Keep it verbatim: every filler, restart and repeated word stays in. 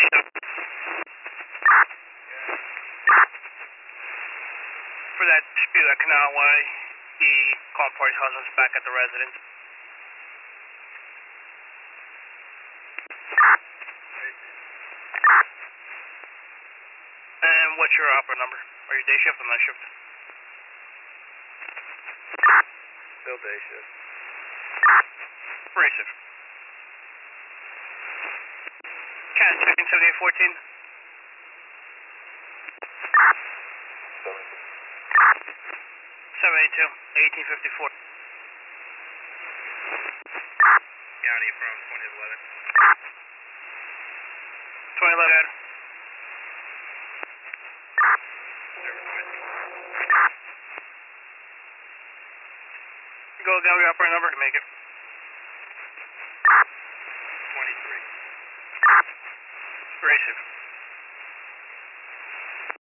For that dispute at Canal Way, the call party's husband's back at the residence. And what's your opera number? Or your day shift or night shift? Still day shift. Abrasive. Cat checking seventy-eight fourteen. seven eighty-two, eighteen fifty-four. County from twenty eleven. twenty eleven. Go again, your operator number to make it. twenty-three. Abrasive.